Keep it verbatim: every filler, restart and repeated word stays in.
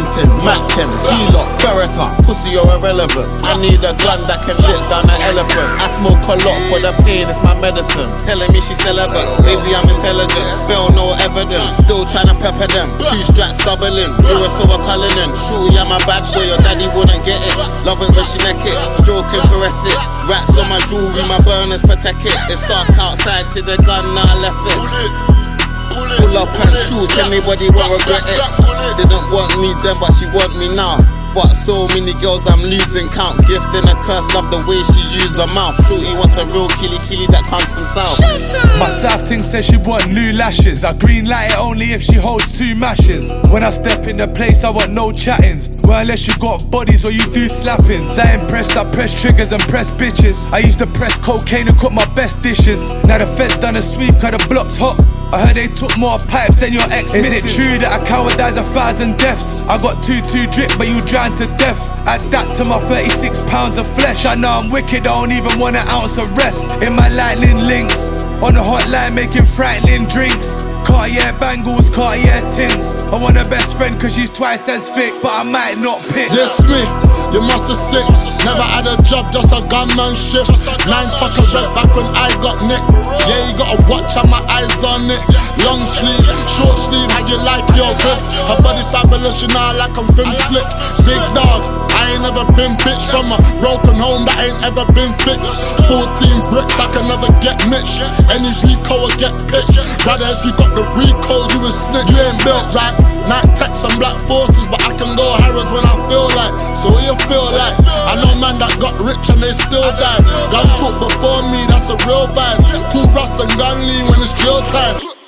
Hampton, Macton, G-Lock, Beretta, pussy you're irrelevant. I need a gun that can lick down an elephant. I smoke a lot for the pain, it's my medicine. Telling me she's celibate, baby I'm intelligent. Bill no evidence, still tryna pepper them. Two straps doubling, you're a silver Cullinan. Shorty I'm a bad boy, your daddy wouldn't get it. Love it when she neck it, stroke and caress it. Racks on my jewelry, my burners protect it. It's dark outside, see the gun, now I left it. Pull up and shoot, anybody won't regret it. Didn't want me then, but she want me now. Fuck so many girls, I'm losing count. Gift and a curse, love the way she use her mouth. Shorty wants a real killy killy that comes from south. My South thing says she want new lashes. I green light it only if she holds two mashes. When I step in the place, I want no chattings. Well, unless you got bodies or you do slappings. I impressed, I press triggers and press bitches. I used to press cocaine and cook my best dishes. Now the feds done a sweep, cause the block's hot. I heard they took more pipes than your ex. Is it true that I cowardize a thousand deaths? I got two two drip, but you drowned to death. Add that to my thirty-six pounds of flesh. I know I'm wicked, I don't even want an ounce of rest. In my lightning links, on the hotline making frightening drinks. Cartier bangles, Cartier tints. I want a best friend cause she's twice as thick, but I might not pick. This me, you must have sick. Never had a job, just a gunman shift. Nine tuck of red back when I got nicked. Yeah, you gotta watch how my eyes on it. Long sleeve, short sleeve, how you like your wrist. Her body fabulous, you know like I'm film slick. Big dog, I ain't never been bitch. From a broken home that ain't ever been fixed. Fourteen bricks, I can never get Mitch. Any Rico will get pitched. Brother, if you got the Rico, you a snitch. You ain't built right. Night techs and black forces, but I can go Harrods when I feel like. So what you feel like? I know man that got rich and they still died. Gun talk before me, that's a real vibe. Cool Russ and Gunley when it's drill time.